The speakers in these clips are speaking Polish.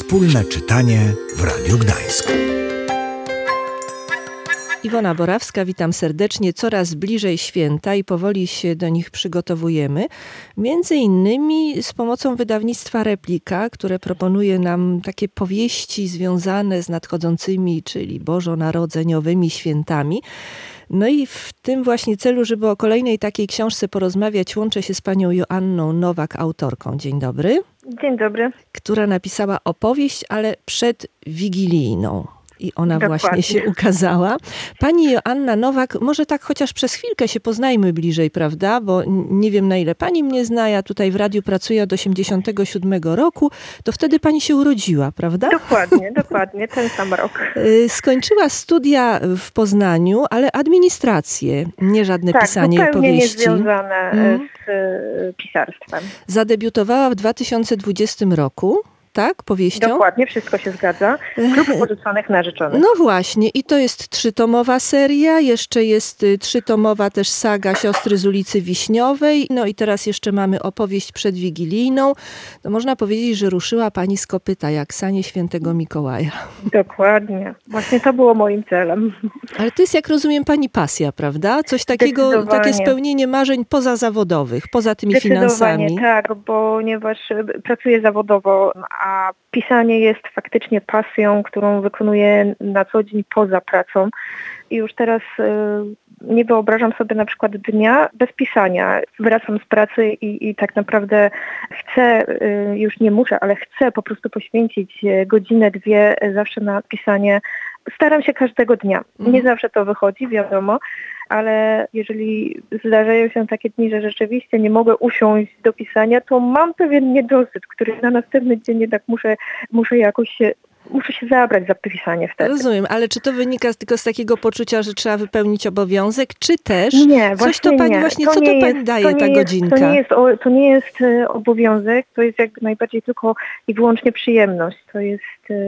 Wspólne czytanie w Radiu Gdańsk. Iwona Borawska, witam serdecznie. Coraz bliżej święta i powoli się do nich przygotowujemy. Między innymi z pomocą wydawnictwa Replika, które proponuje nam takie powieści związane z nadchodzącymi, czyli bożonarodzeniowymi świętami. No i w tym właśnie celu, żeby o kolejnej takiej książce porozmawiać, łączę się z panią Joanną Nowak, autorką. Dzień dobry. Dzień dobry. Która napisała opowieść, ale przedwigilijną. I ona Dokładnie. właśnie się ukazała. Pani Joanna Nowak, może tak chociaż przez chwilkę się poznajmy bliżej, prawda? Bo nie wiem, na ile pani mnie zna. Ja tutaj w radiu pracuję od 1987 roku. To wtedy pani się urodziła, prawda? Dokładnie, ten sam rok. Skończyła studia w Poznaniu, ale administrację, nie żadne pisanie zupełnie opowieści. niezwiązane z pisarstwem. Zadebiutowała w 2020 roku. Tak, powieścią? Dokładnie, wszystko się zgadza. Klub porzuconych narzeczonych. No właśnie, i to jest 3-tomowa seria, jeszcze jest 3-tomowa też saga Siostry z ulicy Wiśniowej, no i teraz jeszcze mamy opowieść przedwigilijną. No można powiedzieć, że ruszyła pani z kopyta, jak sanie świętego Mikołaja. Dokładnie, właśnie to było moim celem. Ale to jest, jak rozumiem, pani pasja, prawda? Coś takiego, takie spełnienie marzeń pozazawodowych, poza tymi finansami. Tak, ponieważ pracuję zawodowo, a pisanie jest faktycznie pasją, którą wykonuję na co dzień poza pracą. I już teraz nie wyobrażam sobie na przykład dnia bez pisania. Wracam z pracy i tak naprawdę chcę, już nie muszę, ale chcę po prostu poświęcić godzinę, dwie zawsze na pisanie. Staram się każdego dnia. Nie zawsze to wychodzi, wiadomo, ale jeżeli zdarzają się takie dni, że rzeczywiście nie mogę usiąść do pisania, to mam pewien niedosyt, który na następny dzień jednak muszę się zabrać za pisanie wtedy. Rozumiem, ale czy to wynika tylko z takiego poczucia, że trzeba wypełnić obowiązek, czy też nie, coś to pani właśnie, co to pani daje ta godzinka? To nie jest obowiązek, to jest jak najbardziej tylko i wyłącznie przyjemność. To jest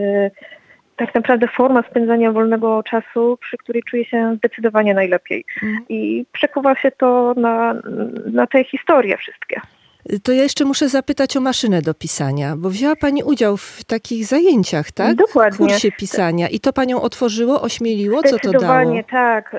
tak naprawdę forma spędzania wolnego czasu, przy której czuję się zdecydowanie najlepiej. I przekuwa się to na te historie wszystkie. To ja jeszcze muszę zapytać o maszynę do pisania, bo wzięła pani udział w takich zajęciach, tak? Dokładnie. W kursie pisania. I to panią otworzyło, ośmieliło? Co to dało? Zdecydowanie tak.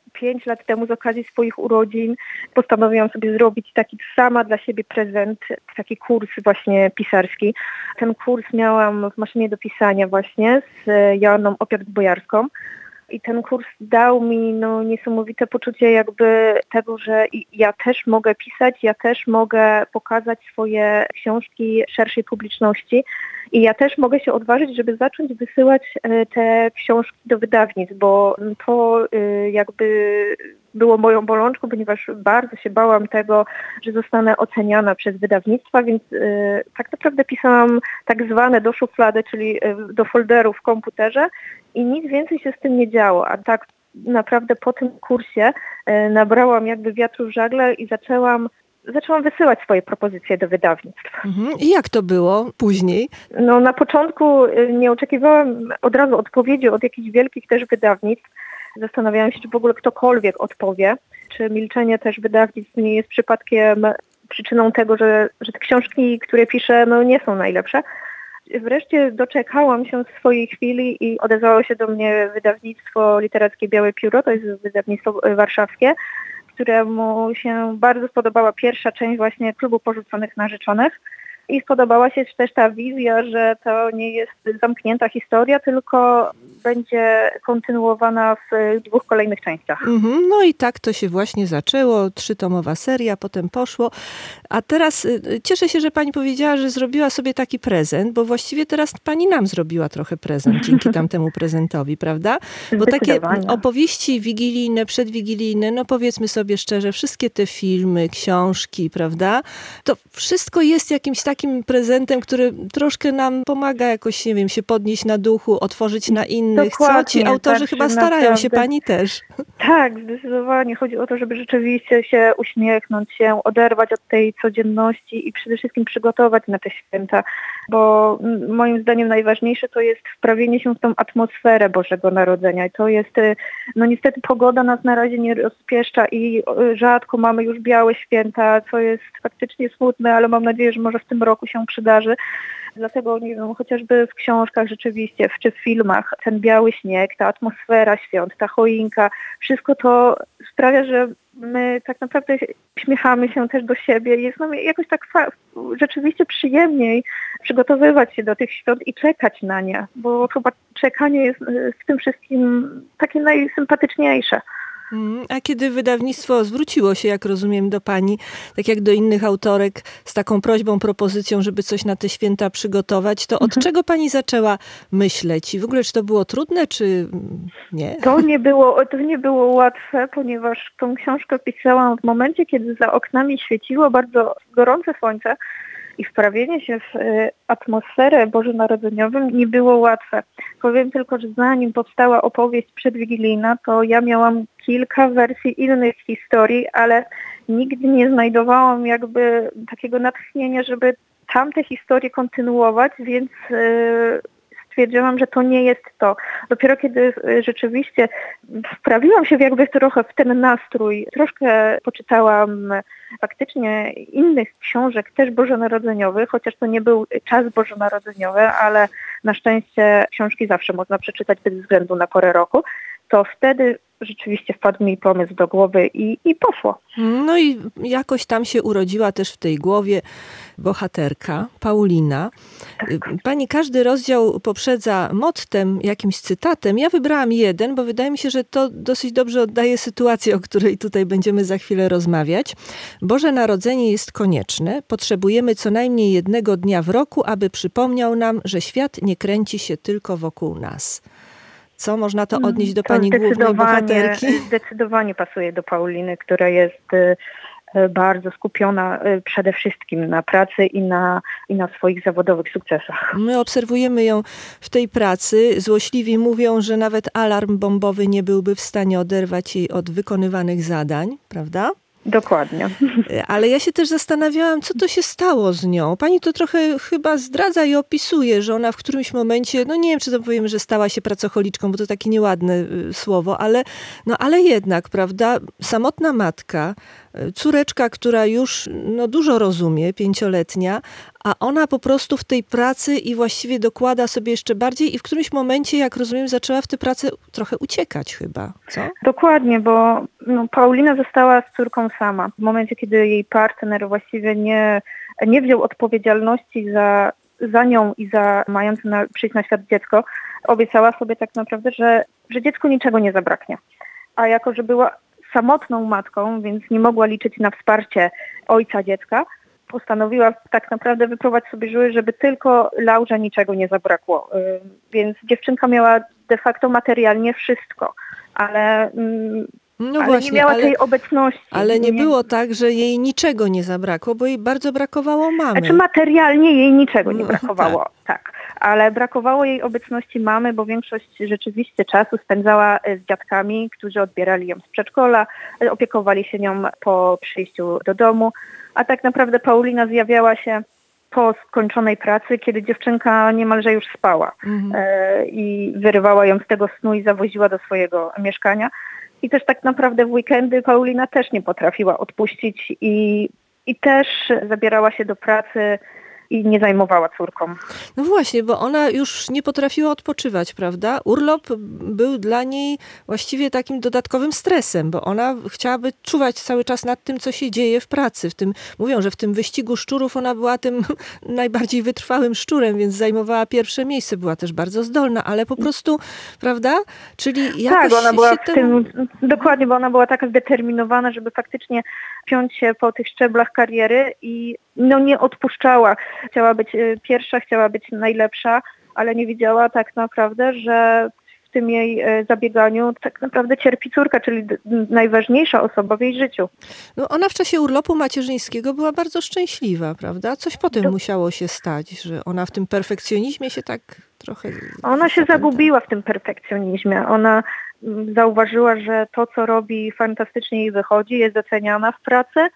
5 lat temu z okazji swoich urodzin postanowiłam sobie zrobić taki sama dla siebie prezent, taki kurs właśnie pisarski. Ten kurs miałam w maszynie do pisania właśnie z Joanną Opiat-Bojarską. I ten kurs dał mi niesamowite poczucie jakby tego, że ja też mogę pisać, ja też mogę pokazać swoje książki szerszej publiczności i ja też mogę się odważyć, żeby zacząć wysyłać te książki do wydawnictw, bo to jakby było moją bolączką, ponieważ bardzo się bałam tego, że zostanę oceniana przez wydawnictwa, więc tak naprawdę pisałam tak zwane do szuflady, czyli do folderu w komputerze i nic więcej się z tym nie działo, a tak naprawdę po tym kursie nabrałam jakby wiatru w żagle i zaczęłam wysyłać swoje propozycje do wydawnictw. I jak to było później? Na początku nie oczekiwałam od razu odpowiedzi od jakichś wielkich też wydawnictw. Zastanawiałam się, czy w ogóle ktokolwiek odpowie, czy milczenie też wydawnictw nie jest przypadkiem przyczyną tego, że te książki, które piszę, nie są najlepsze. Wreszcie doczekałam się swojej chwili i odezwało się do mnie wydawnictwo literackie Białe Pióro, to jest wydawnictwo warszawskie, któremu się bardzo spodobała pierwsza część właśnie Klubu Porzuconych Narzeczonych. I spodobała się też ta wizja, że to nie jest zamknięta historia, tylko będzie kontynuowana w 2 kolejnych częściach. No i tak to się właśnie zaczęło. 3-tomowa seria, potem poszło. A teraz cieszę się, że pani powiedziała, że zrobiła sobie taki prezent, bo właściwie teraz pani nam zrobiła trochę prezent dzięki tamtemu prezentowi, prawda? Bo takie opowieści wigilijne, przedwigilijne, powiedzmy sobie szczerze, wszystkie te filmy, książki, prawda? To wszystko jest jakimś takim prezentem, który troszkę nam pomaga jakoś, nie wiem, się podnieść na duchu, otworzyć na innych. Dokładnie, co ci autorzy chyba starają się, pani też. Tak, zdecydowanie. Chodzi o to, żeby rzeczywiście się uśmiechnąć, się oderwać od tej codzienności i przede wszystkim przygotować na te święta. bo moim zdaniem najważniejsze to jest wprawienie się w tą atmosferę Bożego Narodzenia. I to jest, no niestety pogoda nas na razie nie rozpieszcza i rzadko mamy już białe święta, co jest faktycznie smutne, ale mam nadzieję, że może w tym roku się przydarzy. Dlatego, nie wiem, chociażby w książkach rzeczywiście, czy w filmach, ten biały śnieg, ta atmosfera świąt, ta choinka, wszystko to sprawia, że my tak naprawdę uśmiechamy się też do siebie. Jest nam jakoś tak rzeczywiście przyjemniej przygotowywać się do tych świąt i czekać na nie, bo chyba czekanie jest w tym wszystkim takie najsympatyczniejsze. A kiedy wydawnictwo zwróciło się, jak rozumiem, do pani, tak jak do innych autorek, z taką prośbą, propozycją, żeby coś na te święta przygotować, to od czego pani zaczęła myśleć? I w ogóle, czy to było trudne, czy nie? To nie było łatwe, ponieważ tą książkę pisałam w momencie, kiedy za oknami świeciło bardzo gorące słońce i wprawienie się w atmosferę bożonarodzeniową nie było łatwe. Powiem tylko, że zanim powstała opowieść przedwigilijna, to ja miałam kilka wersji innych historii, ale nigdy nie znajdowałam jakby takiego natchnienia, żeby tamte historie kontynuować, więc stwierdziłam, że to nie jest to. Dopiero kiedy rzeczywiście wprawiłam się trochę w ten nastrój, troszkę poczytałam faktycznie innych książek, też bożonarodzeniowych, chociaż to nie był czas bożonarodzeniowy, ale na szczęście książki zawsze można przeczytać bez względu na porę roku, to wtedy rzeczywiście wpadł mi pomysł do głowy i poszło. No i jakoś tam się urodziła też w tej głowie bohaterka, Paulina. Tak. Pani każdy rozdział poprzedza mottem, jakimś cytatem. Ja wybrałam jeden, bo wydaje mi się, że to dosyć dobrze oddaje sytuację, o której tutaj będziemy za chwilę rozmawiać. Boże Narodzenie jest konieczne. Potrzebujemy co najmniej jednego dnia w roku, aby przypomniał nam, że świat nie kręci się tylko wokół nas. Co można to odnieść do pani głównej bohaterki? Zdecydowanie pasuje do Pauliny, która jest bardzo skupiona przede wszystkim na pracy i na swoich zawodowych sukcesach. My obserwujemy ją w tej pracy. Złośliwi mówią, że nawet alarm bombowy nie byłby w stanie oderwać jej od wykonywanych zadań, prawda? Dokładnie. Ale ja się też zastanawiałam, co to się stało z nią. Pani to trochę chyba zdradza i opisuje, że ona w którymś momencie, no nie wiem, czy to powiemy, że stała się pracocholiczką, bo to takie nieładne słowo, ale jednak, prawda, samotna matka, córeczka, która już dużo rozumie, 5-letnia, a ona po prostu w tej pracy i właściwie dokłada sobie jeszcze bardziej i w którymś momencie, jak rozumiem, zaczęła w tę pracę trochę uciekać chyba, co? Dokładnie, bo Paulina została z córką sama. W momencie, kiedy jej partner właściwie nie wziął odpowiedzialności za nią i za mające przyjść na świat dziecko, obiecała sobie tak naprawdę, że dziecku niczego nie zabraknie. A jako, że była samotną matką, więc nie mogła liczyć na wsparcie ojca dziecka, postanowiła tak naprawdę wypróbować sobie żyły, żeby tylko Laurze niczego nie zabrakło. Więc dziewczynka miała de facto materialnie wszystko, ale nie miała tej obecności. Ale nie było tak, że jej niczego nie zabrakło, bo jej bardzo brakowało mamy. Znaczy materialnie jej niczego nie brakowało, tak. Ale brakowało jej obecności mamy, bo większość rzeczywiście czasu spędzała z dziadkami, którzy odbierali ją z przedszkola, opiekowali się nią po przyjściu do domu, a tak naprawdę Paulina zjawiała się po skończonej pracy, kiedy dziewczynka niemalże już spała i wyrywała ją z tego snu i zawoziła do swojego mieszkania. I też tak naprawdę w weekendy Paulina też nie potrafiła odpuścić i też zabierała się do pracy i nie zajmowała córką. No właśnie, bo ona już nie potrafiła odpoczywać, prawda? Urlop był dla niej właściwie takim dodatkowym stresem, bo ona chciałaby czuwać cały czas nad tym, co się dzieje w pracy. Mówią, że w tym wyścigu szczurów ona była tym najbardziej wytrwałym szczurem, więc zajmowała pierwsze miejsce. Była też bardzo zdolna, ale po prostu, prawda? Czyli jakoś tak, ona była dokładnie, bo ona była taka zdeterminowana, żeby faktycznie piąć się po tych szczeblach kariery i nie odpuszczała. Chciała być pierwsza, chciała być najlepsza, ale nie widziała tak naprawdę, że w tym jej zabieganiu tak naprawdę cierpi córka, czyli najważniejsza osoba w jej życiu. No ona w czasie urlopu macierzyńskiego była bardzo szczęśliwa, prawda? Coś potem musiało się stać, że ona w tym perfekcjonizmie się tak trochę... Ona się zagubiła w tym perfekcjonizmie. Ona zauważyła, że to, co robi, fantastycznie jej wychodzi, jest doceniana w pracy,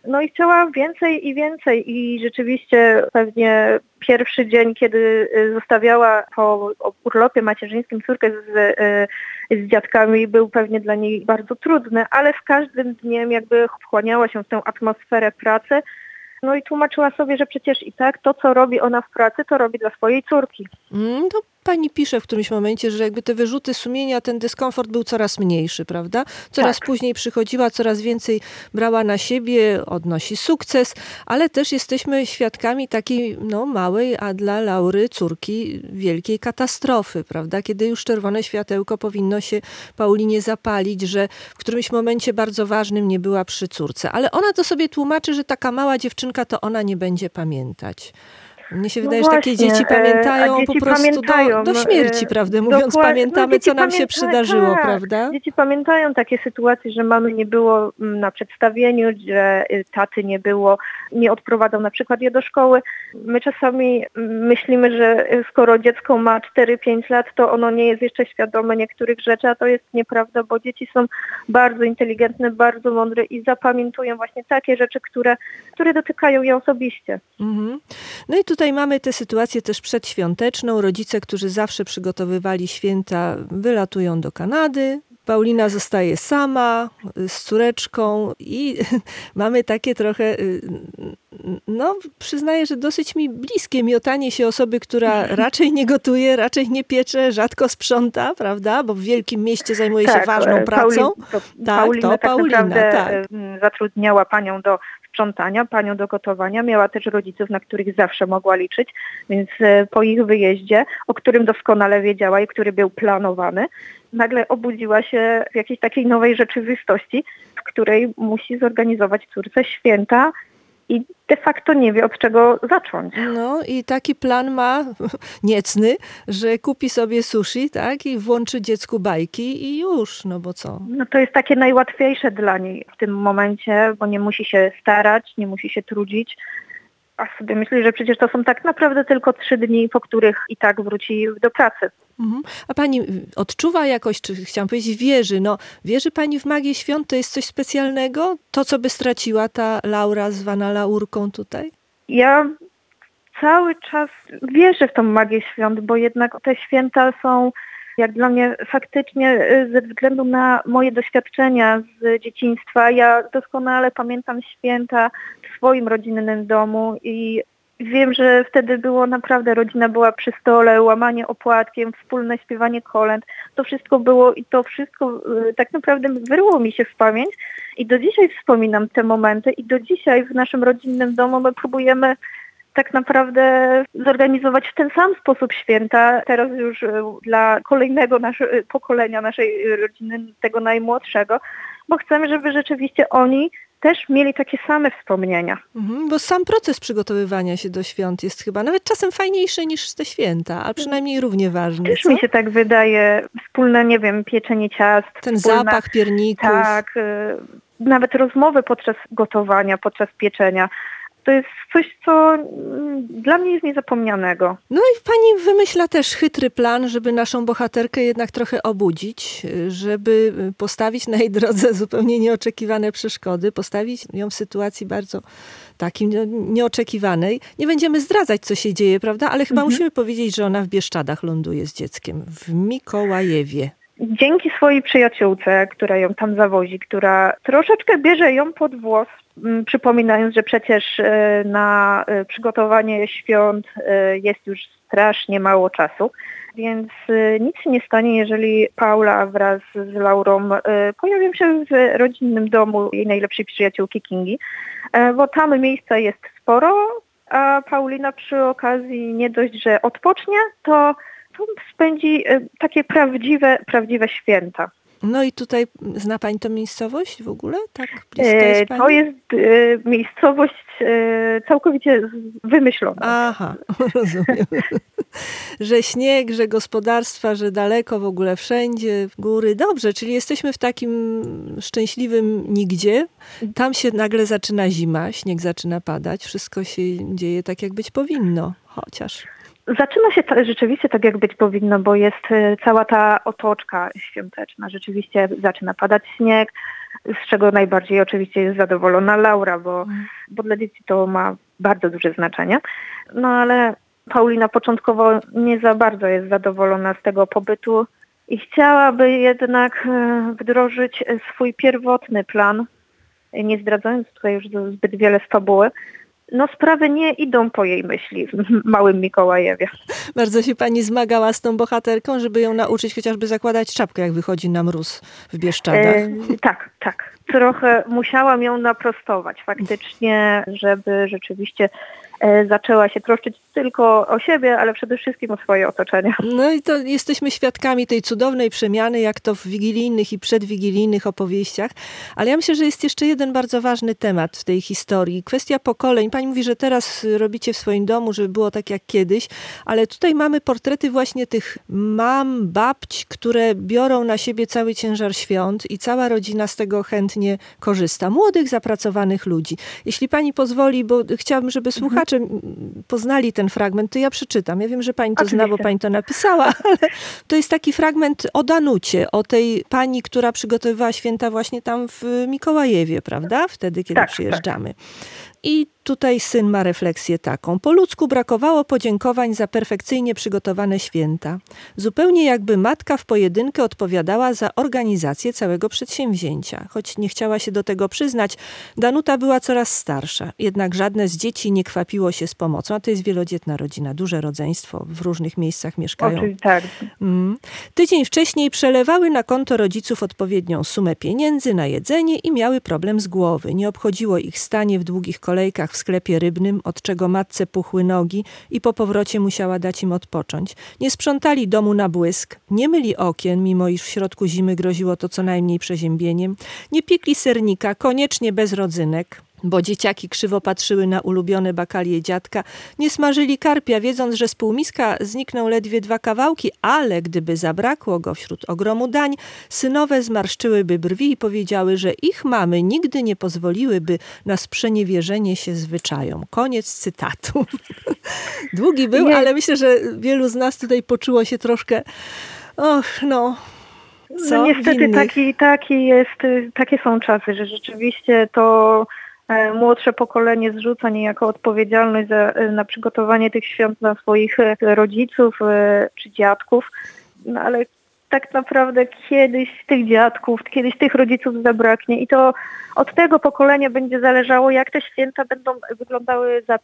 No i chciała więcej i więcej i rzeczywiście pewnie pierwszy dzień, kiedy zostawiała po urlopie macierzyńskim córkę z dziadkami, był pewnie dla niej bardzo trudny, ale z każdym dniem jakby wchłaniała się w tę atmosferę pracy. No i tłumaczyła sobie, że przecież i tak to, co robi ona w pracy, to robi dla swojej córki. To pani pisze w którymś momencie, że jakby te wyrzuty sumienia, ten dyskomfort był coraz mniejszy, prawda? Coraz później przychodziła, coraz więcej brała na siebie, odnosi sukces, ale też jesteśmy świadkami takiej małej, a dla Laury córki wielkiej katastrofy, prawda? Kiedy już czerwone światełko powinno się Paulinie zapalić, że w którymś momencie bardzo ważnym nie była przy córce. Ale ona to sobie tłumaczy, że taka mała dziewczynka to ona nie będzie pamiętać. Mnie się wydaje, że takie dzieci pamiętają dzieci po prostu do śmierci, prawdę mówiąc, pamiętamy, co nam się przydarzyło, prawda? Dzieci pamiętają takie sytuacje, że mamy nie było na przedstawieniu, że taty nie było, nie odprowadzał na przykład je do szkoły. My czasami myślimy, że skoro dziecko ma 4-5 lat, to ono nie jest jeszcze świadome niektórych rzeczy, a to jest nieprawda, bo dzieci są bardzo inteligentne, bardzo mądre i zapamiętują właśnie takie rzeczy, które dotykają je osobiście. No i tutaj mamy tę sytuację też przedświąteczną. Rodzice, którzy zawsze przygotowywali święta, wylatują do Kanady. Paulina zostaje sama z córeczką i mamy takie trochę, przyznaję, że dosyć mi bliskie miotanie się osoby, która raczej nie gotuje, raczej nie piecze, rzadko sprząta, prawda? Bo w wielkim mieście zajmuje się ważną pracą. Paulina tak naprawdę zatrudniała panią do sprzątania, panią do gotowania. Miała też rodziców, na których zawsze mogła liczyć, więc po ich wyjeździe, o którym doskonale wiedziała i który był planowany, nagle obudziła się w jakiejś takiej nowej rzeczywistości, w której musi zorganizować córce święta i de facto nie wie, od czego zacząć. No i taki plan ma niecny, że kupi sobie sushi, tak, i włączy dziecku bajki i już, bo co? No to jest takie najłatwiejsze dla niej w tym momencie, bo nie musi się starać, nie musi się trudzić. A sobie myślę, że przecież to są tak naprawdę tylko 3 dni, po których i tak wróci do pracy. A pani odczuwa jakoś, czy chciałam powiedzieć wierzy, wierzy pani w magię świąt? To jest coś specjalnego? To, co by straciła ta Laura zwana Laurką tutaj? Ja cały czas wierzę w tą magię świąt, bo jednak te święta są, jak dla mnie faktycznie ze względu na moje doświadczenia z dzieciństwa, ja doskonale pamiętam święta w swoim rodzinnym domu i wiem, że wtedy było naprawdę, rodzina była przy stole, łamanie opłatkiem, wspólne śpiewanie kolęd. To wszystko było i to wszystko tak naprawdę wyryło mi się w pamięć i do dzisiaj wspominam te momenty i do dzisiaj w naszym rodzinnym domu my próbujemy tak naprawdę zorganizować w ten sam sposób święta, teraz już dla kolejnego pokolenia naszej rodziny, tego najmłodszego, bo chcemy, żeby rzeczywiście oni też mieli takie same wspomnienia. Bo sam proces przygotowywania się do świąt jest chyba nawet czasem fajniejszy niż te święta, a przynajmniej równie ważny. Też mi się tak wydaje, wspólne, pieczenie ciast. Ten zapach pierników. Tak, nawet rozmowy podczas gotowania, podczas pieczenia. To jest coś, co dla mnie jest niezapomnianego. No i pani wymyśla też chytry plan, żeby naszą bohaterkę jednak trochę obudzić, żeby postawić na jej drodze zupełnie nieoczekiwane przeszkody, postawić ją w sytuacji bardzo takiej nieoczekiwanej. Nie będziemy zdradzać, co się dzieje, prawda? Ale chyba musimy powiedzieć, że ona w Bieszczadach ląduje z dzieckiem, w Mikołajewie. Dzięki swojej przyjaciółce, która ją tam zawozi, która troszeczkę bierze ją pod włos, przypominając, że przecież na przygotowanie świąt jest już strasznie mało czasu, więc nic się nie stanie, jeżeli Paula wraz z Laurą pojawią się w rodzinnym domu jej najlepszej przyjaciółki Kingi, bo tam miejsca jest sporo, a Paulina przy okazji nie dość, że odpocznie, to spędzi takie prawdziwe święta. No i tutaj zna pani tę miejscowość w ogóle? Tak blisko jest pani? To jest miejscowość całkowicie wymyślona. Aha, rozumiem. Że śnieg, że gospodarstwa, że daleko w ogóle wszędzie, góry. Dobrze, czyli jesteśmy w takim szczęśliwym nigdzie. Tam się nagle zaczyna zima, śnieg zaczyna padać. Wszystko się dzieje tak, jak być powinno. Chociaż... Zaczyna się rzeczywiście tak, jak być powinno, bo jest cała ta otoczka świąteczna. Rzeczywiście zaczyna padać śnieg, z czego najbardziej oczywiście jest zadowolona Laura, bo dla dzieci to ma bardzo duże znaczenie. No ale Paulina początkowo nie za bardzo jest zadowolona z tego pobytu i chciałaby jednak wdrożyć swój pierwotny plan, nie zdradzając tutaj już zbyt wiele z fabuły. No sprawy nie idą po jej myśli w Małym Mikołajewie. Bardzo się pani zmagała z tą bohaterką, żeby ją nauczyć chociażby zakładać czapkę, jak wychodzi na mróz w Bieszczadach. Tak. Trochę musiałam ją naprostować faktycznie, żeby rzeczywiście zaczęła się troszczyć tylko o siebie, ale przede wszystkim o swoje otoczenie. No i to jesteśmy świadkami tej cudownej przemiany, jak to w wigilijnych i przedwigilijnych opowieściach. Ale ja myślę, że jest jeszcze jeden bardzo ważny temat w tej historii. Kwestia pokoleń. Pani mówi, że teraz robicie w swoim domu, żeby było tak jak kiedyś, ale tutaj mamy portrety właśnie tych mam, babć, które biorą na siebie cały ciężar świąt i cała rodzina z tego chętnie korzysta. Młodych, zapracowanych ludzi. Jeśli pani pozwoli, bo chciałabym, żeby słuchacze poznali ten fragment, to ja przeczytam. Ja wiem, że pani to zna, bo pani to napisała, ale to jest taki fragment o Danucie, o tej pani, która przygotowywała święta właśnie tam w Mikołajewie, prawda? Wtedy, kiedy przyjeżdżamy. I tutaj syn ma refleksję taką. Po ludzku brakowało podziękowań za perfekcyjnie przygotowane święta. Zupełnie jakby matka w pojedynkę odpowiadała za organizację całego przedsięwzięcia. Choć nie chciała się do tego przyznać, Danuta była coraz starsza. Jednak żadne z dzieci nie kwapiło się z pomocą. A to jest wielodzietna rodzina, duże rodzeństwo, w różnych miejscach mieszkają. Oczywiście, tak. Tydzień wcześniej przelewały na konto rodziców odpowiednią sumę pieniędzy na jedzenie i miały problem z głowy. Nie obchodziło ich stanie w długich kolejkach w sklepie rybnym, od czego matce puchły nogi i po powrocie musiała dać im odpocząć. Nie sprzątali domu na błysk, nie myli okien, mimo iż w środku zimy groziło to co najmniej przeziębieniem. Nie piekli sernika, koniecznie bez rodzynek, bo dzieciaki krzywo patrzyły na ulubione bakalie dziadka. Nie smażyli karpia, wiedząc, że z półmiska znikną ledwie 2 kawałki, ale gdyby zabrakło go wśród ogromu dań, synowe zmarszczyłyby brwi i powiedziały, że ich mamy nigdy nie pozwoliłyby na sprzeniewierzenie się zwyczajom. Koniec cytatu. Długi był, ale myślę, że wielu z nas tutaj poczuło się troszkę No niestety takie są czasy, że rzeczywiście to młodsze pokolenie zrzuca niejako odpowiedzialność na przygotowanie tych świąt na swoich rodziców czy dziadków, no ale tak naprawdę kiedyś tych dziadków, kiedyś tych rodziców zabraknie i to od tego pokolenia będzie zależało, jak te święta będą wyglądały za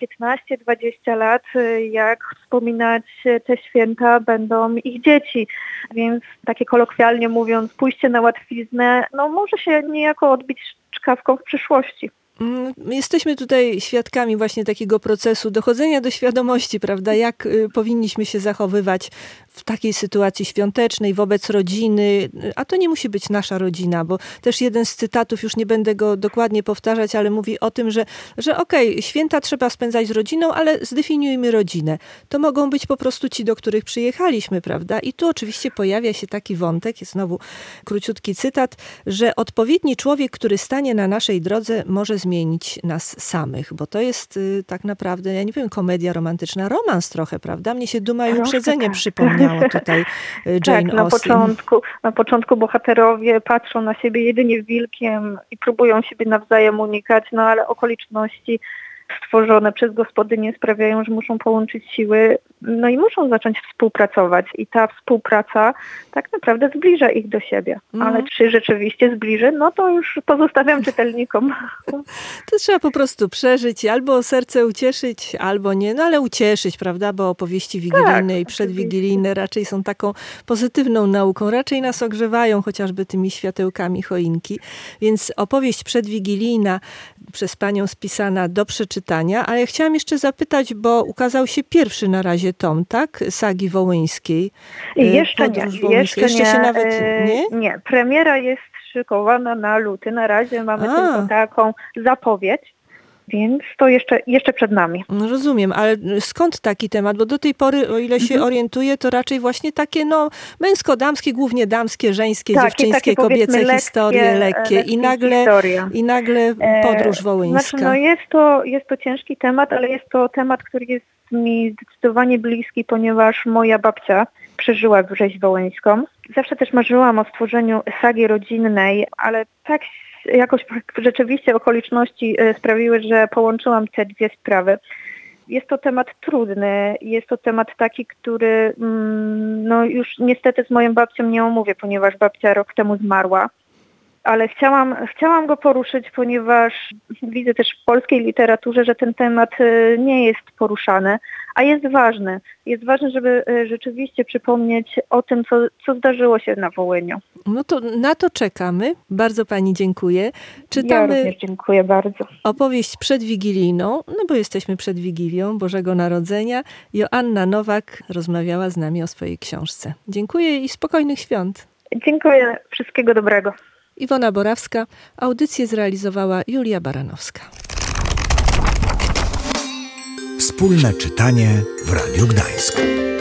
15-20 lat, jak wspominać te święta będą ich dzieci. Więc takie kolokwialnie mówiąc, pójście na łatwiznę, może się niejako odbić czkawką w przyszłości. Jesteśmy tutaj świadkami właśnie takiego procesu dochodzenia do świadomości, prawda, jak powinniśmy się zachowywać w takiej sytuacji świątecznej wobec rodziny, a to nie musi być nasza rodzina, bo też jeden z cytatów, już nie będę go dokładnie powtarzać, ale mówi o tym, że okej, święta trzeba spędzać z rodziną, ale zdefiniujmy rodzinę. To mogą być po prostu ci, do których przyjechaliśmy, prawda? I tu oczywiście pojawia się taki wątek, jest znowu króciutki cytat, że odpowiedni człowiek, który stanie na naszej drodze, może zmienić nas samych, bo to jest tak naprawdę, ja nie wiem, komedia romantyczna, romans trochę, prawda? Mnie się Duma i uprzedzenie przypomniało tutaj Jane Austen. Na początku bohaterowie patrzą na siebie jedynie wilkiem i próbują siebie nawzajem unikać, ale okoliczności stworzone przez gospodynię sprawiają, że muszą połączyć siły, i muszą zacząć współpracować. I ta współpraca tak naprawdę zbliża ich do siebie. Ale czy rzeczywiście zbliży? To już pozostawiam czytelnikom. To trzeba po prostu przeżyć, albo serce ucieszyć, albo nie. Ale ucieszyć, prawda? Bo opowieści wigilijne i przedwigilijne raczej są taką pozytywną nauką. Raczej nas ogrzewają chociażby tymi światełkami choinki. Więc opowieść przedwigilijna przez panią spisana do przeczytania. Ale chciałam jeszcze zapytać, bo ukazał się pierwszy na razie tom, tak? Sagi wołyńskiej. Jeszcze nie. Jeszcze się nawet nie? Nie. Premiera jest szykowana na luty. Na razie mamy tylko taką zapowiedź. Więc to jeszcze przed nami. Rozumiem, ale skąd taki temat? Bo do tej pory, o ile się orientuję, to raczej właśnie takie męsko-damskie, głównie damskie, żeńskie, dziewczyńskie, kobiece historie, lekkie i nagle podróż wołyńska. Znaczy, jest to ciężki temat, ale jest to temat, który jest mi zdecydowanie bliski, ponieważ moja babcia przeżyła rzeź wołyńską. Zawsze też marzyłam o stworzeniu sagi rodzinnej, ale tak jakoś rzeczywiście okoliczności sprawiły, że połączyłam te dwie sprawy. Jest to temat trudny, jest to temat taki, który no już niestety z moją babcią nie omówię, ponieważ babcia rok temu zmarła. Ale chciałam go poruszyć, ponieważ widzę też w polskiej literaturze, że ten temat nie jest poruszany, a jest ważny. Jest ważny, żeby rzeczywiście przypomnieć o tym, co zdarzyło się na Wołyniu. No to na to czekamy. Bardzo pani dziękuję. Ja Czytamy również dziękuję bardzo. opowieść przedwigilijną, no bo jesteśmy przed Wigilią Bożego Narodzenia. Joanna Nowak rozmawiała z nami o swojej książce. Dziękuję i spokojnych świąt. Dziękuję. Wszystkiego dobrego. Iwona Borawska. Audycję zrealizowała Julia Baranowska. Wspólne czytanie w Radiu Gdańsk.